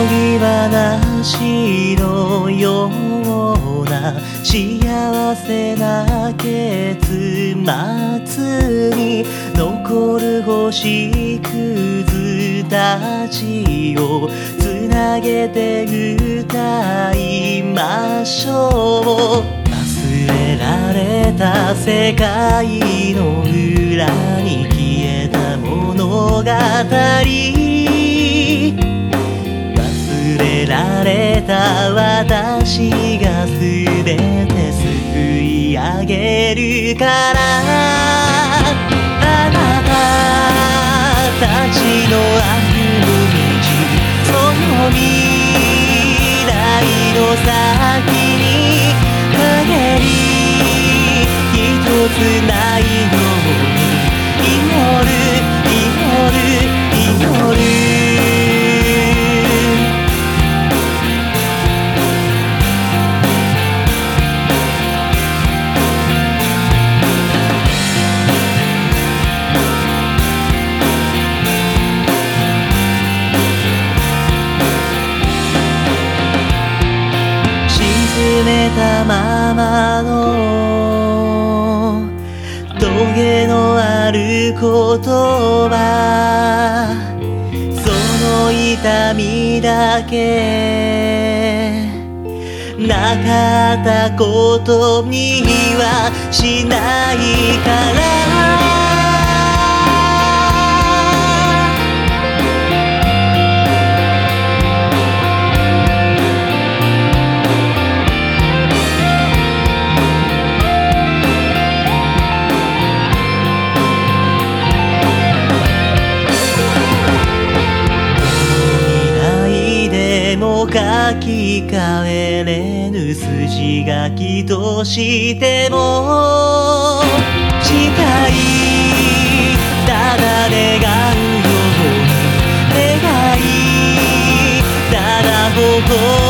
り話のような幸せな結末に残る星屑たちをつなげて歌いましょう。忘れられた世界の裏に消えた物語、忘れられた私が全て救い上げるから、あなたたちの歩む道、その未来の先に陰り一つないように祈る祈る祈る。沈めたままのトゲのある言葉、その痛みだけなかったことにはしないから。書き換えれぬ筋書きとしても誓いただ願うように願いただ誇る